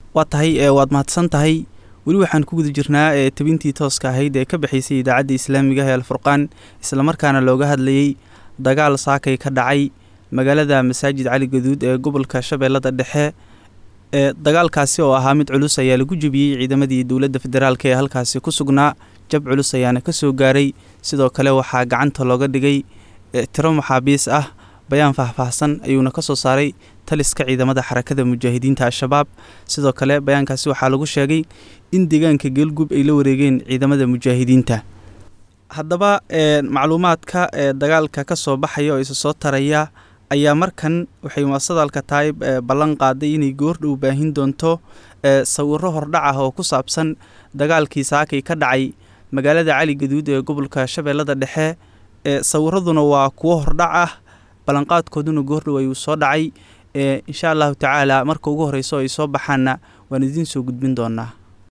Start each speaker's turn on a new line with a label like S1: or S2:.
S1: واتهي واد سنتهي weli waxaan ku guda jirnaa tabintii tooska ahayd ee ka bixisay idaacadda Islaamiga ah ee Al-Furqaan isla markaana looga hadlayay dagaal saakay ka dhacay magaalada Masaajid Cali Gaduud ee gobolka Shabeellada Dhexe dagaalkaasi oo ahaa mid culus ayaa lagu jabiyay ciidamadii dawladda federaalka ee halkaasi ku sugnaa jab culus ayaana ka soo gaaray sidoo kale waxaa gacanta looga dhigay tiro maxaabiis ah bayaan faahfaahsan ayuuna ka soo saaray taliska ciidamada xarakada mujaahidiinta Al-Shabaab sidoo kale bayaankaasi waxaa lagu sheegay in deegaanka Galgub ay la wareegeen ciidamada mujaahidiinta haddaba macluumaadka dagaalka ka soo baxaya oo isa soo taraya ayaa markan waxay muwasadalka taayib ballan qaaday inay goordhow baahin doonto sawirro hordhac ah oo ku saabsan dagaalkii saakay ka dhacay magaalada Cali Gaduud ee gobolka Shabeellada Dhexe sawirraduna waa kuwo hordhac ah ballanqaadkooduna goordhow ayuu soo dhacay insha Allah taala marka ugu horeyso ay soo baxaana waan idin soo gudbin doonaa